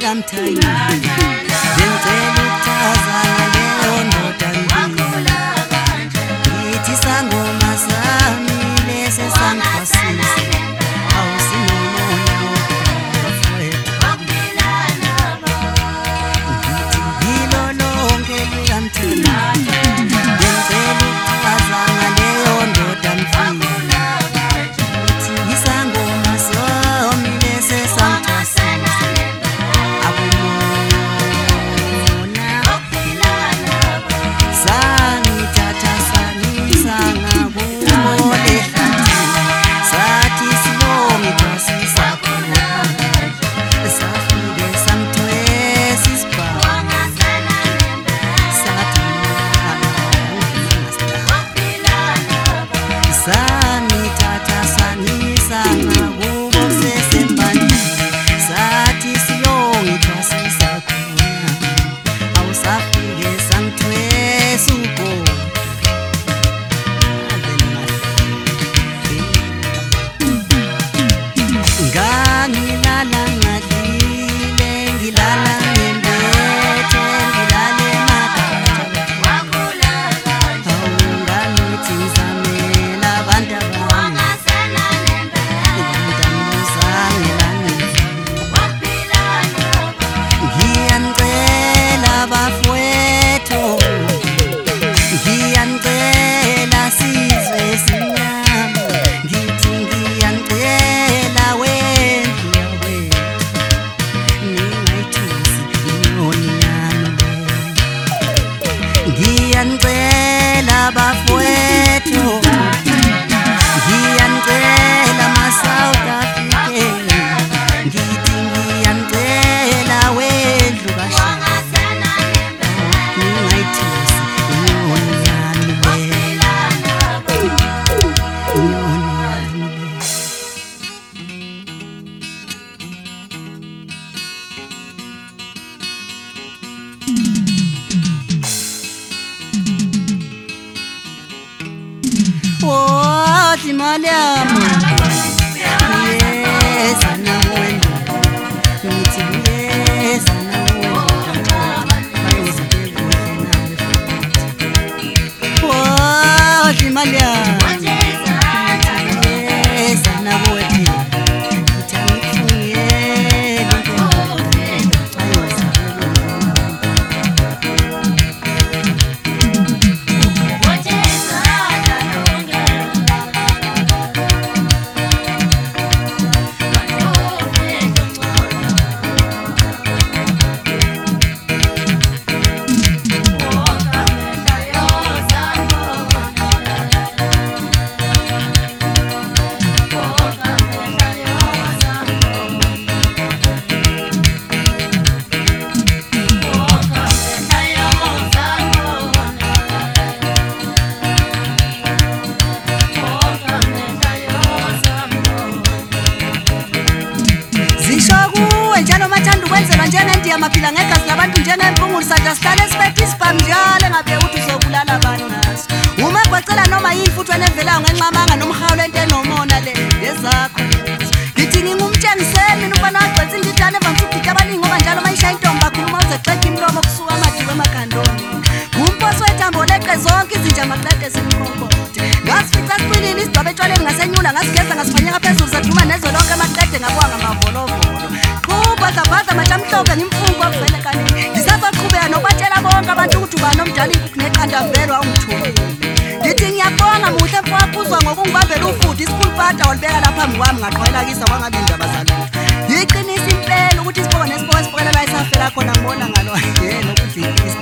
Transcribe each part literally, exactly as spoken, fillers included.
Maphila ngegazi labantu njengempungu lisanda sihlale siphethe isibhamu njalo ngabe uthi uzobulala abantu ngaso. Uma kwacela noma yini futhi wenevelayo ngenqamanga nomhawulo ento enomona le yezakho. Ngithi ngingumtshengiseni mina ufana wagcwetha indidane evamsugida abaningi ngoba njalo mayishaya intombi bakhuluma uzeqeda imlomo kusuka amadiwe emakhandoni. Ngumposi wethambo leqe zonke izinja maqede simkhonkote. Ngasifica siqinile isidwabe etshwaleni ngasenyula ngasigeza ngasifanyeka phezulu saduma nezwe lonke amaqede ngabuka ngamavolovolo. Bhaza bhaza majamhlobe ngimfungu akuvele kanini. Ngisazaqhubeka nokubatshela bonke abantu ukuthi uba nomdala inkukhu neqanda mvelo awungithumile. Ngithi ngiyabonga muhle mfowakuzwa ngokungibambela ufuthi isikhulu pata walibeka lapha phambi kwami ngaqhwela kisa kwangabe indaba zalutho. Ngiqinisa impela ukuthi isibongo nesibongo esibonela la isafela khona ngibona ngalo yena ukuzikisa.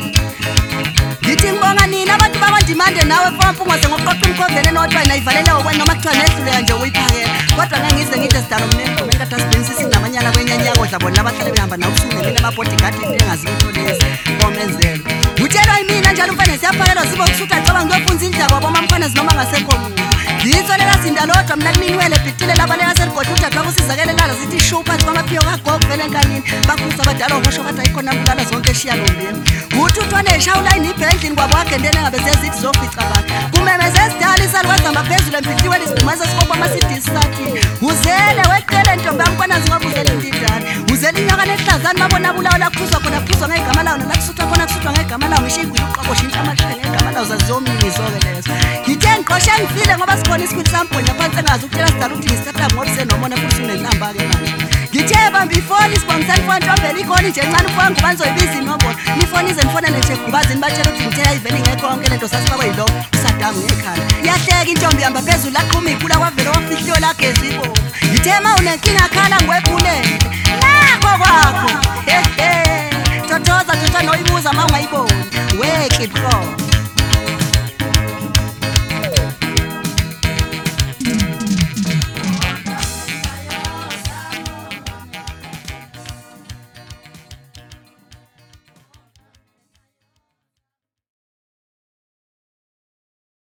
Ngithi ngibonga nini abantu bakandimande nawe mfowampungu ngokuqoqa umkhovene nodwa nayivalele okwena noma kuthiwa nehlule nje uyiphakela. Kodwa ngangize ngithi sidalo mnembo ngekade sibenzisa inamanyala kwenyanya kodla bona labahlale behamba nawusuku mina amabodyguard into engazi ukuthi lezi bomenzelo. Utshelwa yimina njalo mfana siyaphakelwa sibo ukusutha xoba ngiyofunza indaba kwabo mamkhona zinoma ngasekho umuntu. Ngitsolela sinda lodwa mina kuninwele bhitile labaleka serigodwa uthatha kusizakele lala sithi show phansi kwamaphiyo kagogo vele enkanini bakhuza abadala okusho kathi ayikhona kulala zonke eshiya lombeni. Uthi uthwane eshawula iniphe endlini kwabo agendene ngabe sezithi zofica abantu. Kumemeze sidala isalwaza maphezulu empithiwe lisibhumaza sikopha amasidi sakhe. Uzele weqele ntombi yamkhona zingobuzela indidane. Uzele inyaka nehlaza abantu mabona bulawa la kuphuzwa khona kuphuzwa ngegama lawo nala kusuthwa khona kusuthwa ngegama lawo ngisho igwili uqobo shintsha amahlele ngegama lawo zazizomizo ke lezo ngithe ngiqoshe ngifile ngoba sikhona isikhwili samponya phansi engazi ukuthela sidala ukuthi ngisithatha ngoba senomona futhi unenamba ke manje ngithe bamba ifoni sibongisana ifoni ntombela ikhona nje encane ufanga ngoba nizoyibiza inombolo nifoni ize nifonele nje kubazini batshela ukuthi ngithe ayiveli ngekho konke lento sasifakwe yilo usadanga ngekhaya yahleka intombi yamba phezulu aqhuma iphula kwavela wafihliyo lagezi ibo ngithe ma unenkinga khala ngwephulele nakho kwakho hehe totoza tota noyibuza ma ungayiboni wekhe bro